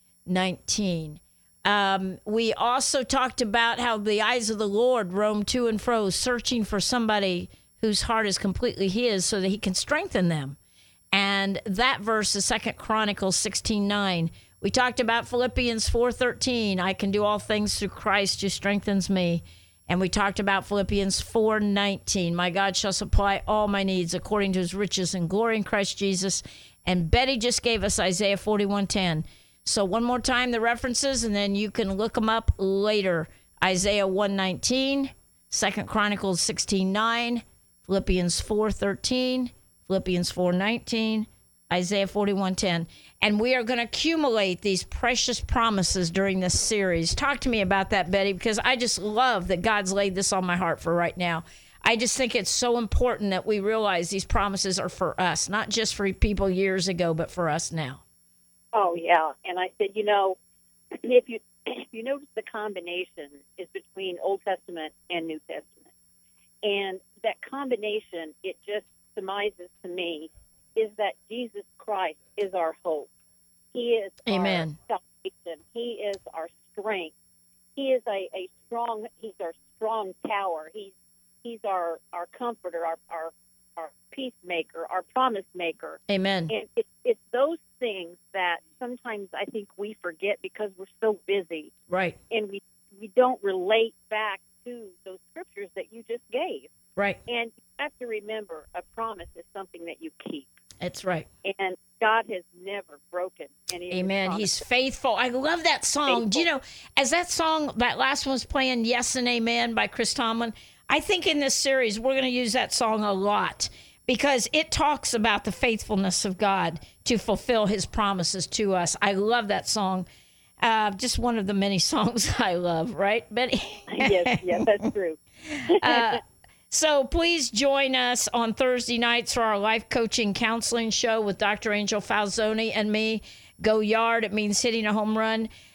nineteen. Um, we also talked about how the eyes of the Lord roam to and fro, searching for somebody whose heart is completely his so that he can strengthen them. And that verse is Second Chronicles sixteen nine. We talked about Philippians four thirteen. I can do all things through Christ who strengthens me. And we talked about Philippians four nineteen. My God shall supply all my needs according to his riches and glory in Christ Jesus. And Betty just gave us Isaiah forty-one ten. So one more time, the references, and then you can look them up later. Isaiah one nineteen, Second Chronicles sixteen nine, Philippians four thirteen, Philippians four nineteen, Isaiah forty-one ten. And we are going to accumulate these precious promises during this series. Talk to me about that, Betty, because I just love that God's laid this on my heart for right now. I just think it's so important that we realize these promises are for us, not just for people years ago, but for us now. Oh, yeah. And I said, you know, if you if you notice the combination is between Old Testament and New Testament. And that combination, it just surmises to me, is that Jesus Christ is our hope. He is Amen. Our salvation. He is our strength. He is a, a strong, he's our strong tower. He's he's our, our comforter, our, our our peacemaker, our promise maker. Amen. And it, it's those things that sometimes I think we forget because we're so busy. Right. And we, we don't relate back to those scriptures that you just gave. Right. And you have to remember, a promise is something that you keep. That's right. And God has never broken any of Amen. his He's faithful. I love that song. Faithful. Do you know, as that song, that last one was playing, Yes and Amen by Chris Tomlin, I think in this series we're going to use that song a lot because it talks about the faithfulness of God to fulfill his promises to us. I love that song. Uh, just one of the many songs I love, right, Betty? yes, yes, that's true. uh, so please join us on Thursday nights for our life coaching counseling show with Doctor Angel Falzoni and me. Go Yard. It means hitting a home run.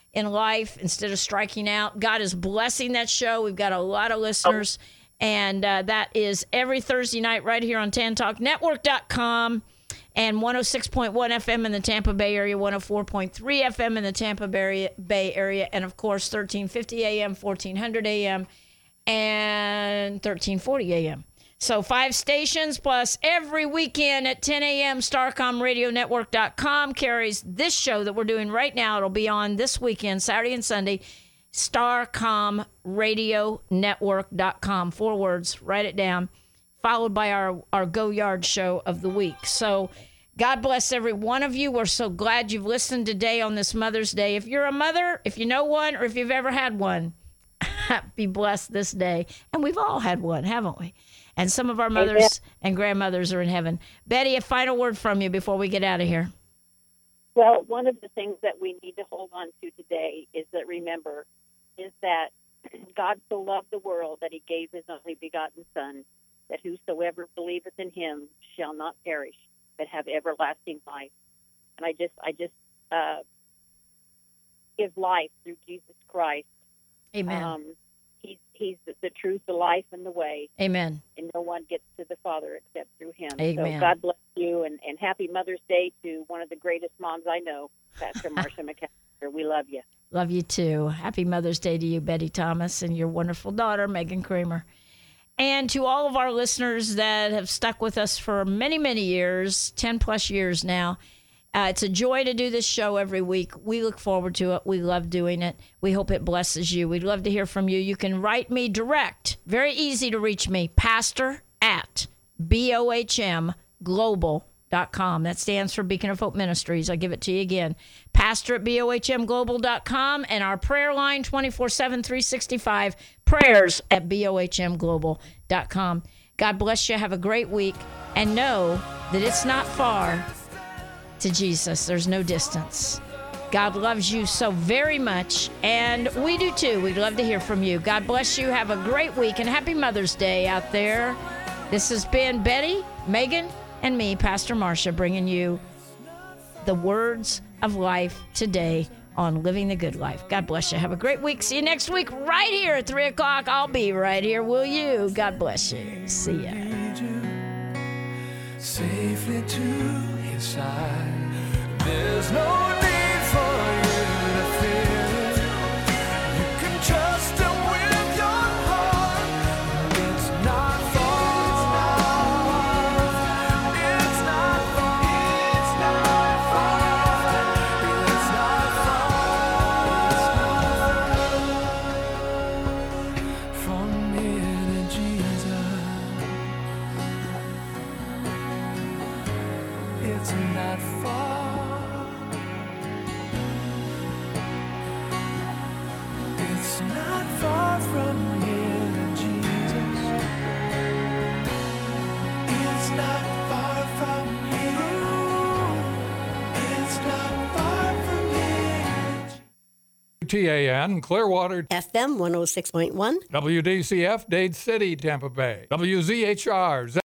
in life instead of striking out. God is blessing that show. We've got a lot of listeners. And uh, that is every Thursday night right here on tan talk network dot com and one oh six point one F M in the Tampa Bay area, one oh four point three F M in the Tampa Bay area, and, of course, thirteen fifty A M, fourteen hundred A M, and thirteen forty A M. So five stations plus every weekend at ten A M, Starcom Radio Network dot com carries this show that we're doing right now. It'll be on this weekend, Saturday and Sunday. Starcom Radio Network dot com. Four words. Write it down. Followed by our, our Go Yard show of the week. So God bless every one of you. We're so glad you've listened today on this Mother's Day. If you're a mother, if you know one, or if you've ever had one, be blessed this day. And we've all had one, haven't we? And some of our mothers Amen. And grandmothers are in heaven. Betty, a final word from you before we get out of here. Well, one of the things that we need to hold on to today is that, remember, is that God so loved the world that he gave his only begotten Son, that whosoever believeth in him shall not perish, but have everlasting life. And I just, I just uh, give life through Jesus Christ. Amen. Um, he's he's the, the truth, the life, and the way. Amen. And no one gets to the Father except through him. Amen. So God bless you, and, and happy Mother's Day to one of the greatest moms I know, Pastor Marsha McAllister. We love you. Love you too. Happy Mother's Day to you, Betty Thomas, and your wonderful daughter, Megan Kramer. And to all of our listeners that have stuck with us for many, many years, ten plus years now, uh, it's a joy to do this show every week. We look forward to it. We love doing it. We hope it blesses you. We'd love to hear from you. You can write me direct. Very easy to reach me. Pastor at B O H M Global dot com. That stands for Beacon of Hope Ministries. I'll give it to you again. Pastor at B O H M Global dot com, and our prayer line twenty-four seven, three sixty-five, prayers at B O H M Global dot com. God bless you. Have a great week. And know that it's not far to Jesus. There's no distance. God loves you so very much, and we do too. We'd love to hear from you. God bless you. Have a great week, and happy Mother's Day out there. This has been Betty, Megan, and me, Pastor Marsha, bringing you the words of life today on Living the Good Life. God bless you. Have a great week. See you next week right here at three o'clock. I'll be right here, will you? God bless you. See ya. Safely to his side. There's no need for you to fear. You can trust him with your heart. It's not far. It's not far. It's not far. It's not far. From here to Jesus. It's not far. It's not far from here to Jesus. It's not far from you. It's not far from here. T A N, Clearwater. F M one oh six point one. W D C F, Dade City, Tampa Bay. W Z H R.